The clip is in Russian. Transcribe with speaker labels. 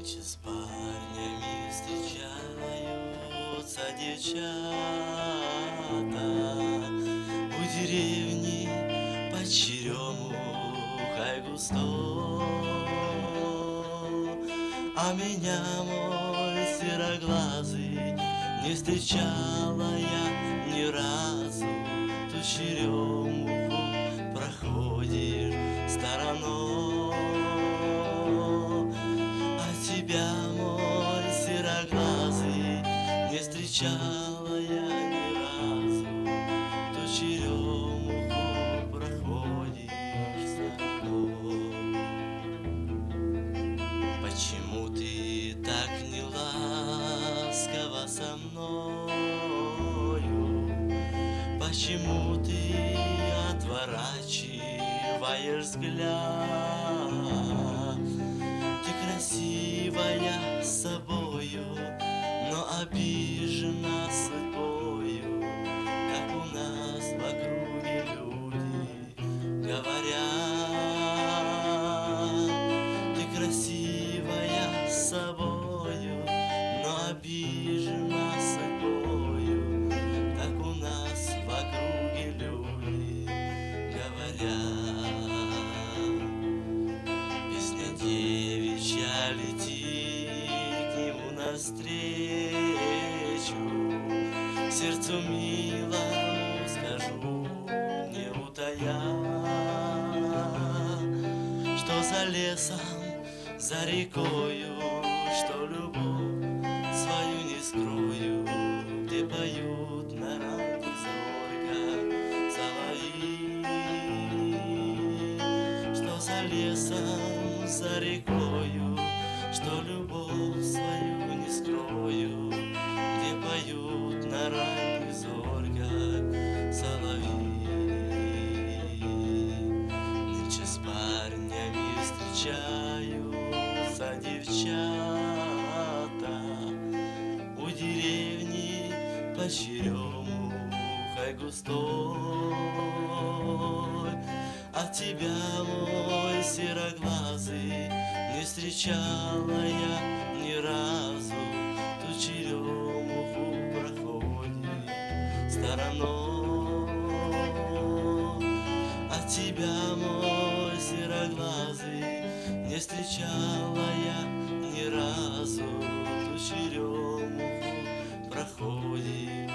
Speaker 1: Нынче с парнями встречаются девчата у деревни под черемухой густой. А меня, мой сероглазый, не встречала я ни разу. Ту черемуху проходишь стороной. А тебя, мой сероглазый, не встречала я ни разу. Ту черемуху проходишь стороной. Почему ты так не ласково со мною? Почему ты отворачиваешь взгляд? Ты красивая собою, но обижена судьбою, как у нас в округе люди говорят. Ты красивая собою, но обижена судьбою, как у нас в округе люди говорят. Песня девичья летит к нему навстречу, сердцу милому скажу, не утая, что за лесом, за рекою, что любовь свою не скрою, где поют на ранних зорьках соловьи. Что за лесом, за рекою, что любовь свою не скрою, где поют на ранних зорьках соловьи. Нынче с парнями встречаются девчата у деревни под черемухой густой. От тебя, мой сероглазый, не встречала я ни разу. Ту черемуху проходит стороной. От тебя, мой сероглазый, не встречала я ни разу. Ту черемуху проходит